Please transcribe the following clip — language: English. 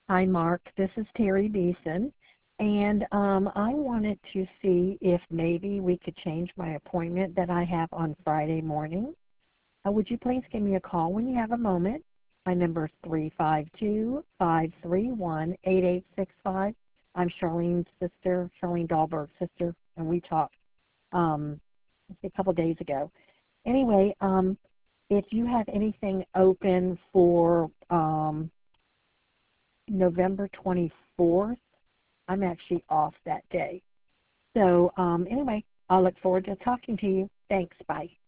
Hi, Mark. This is Terry Beeson. And I wanted to see if maybe we could change my appointment that I have on Friday morning. Would you please give me a call when you have a moment? My number is 352-531-8865. I'm Charlene's sister, Charlene Dahlberg's sister, and we talked um, a couple days ago. Anyway, if you have anything open for November 24th, I'm actually off that day. So anyway, I'll look forward to talking to you. Thanks. Bye.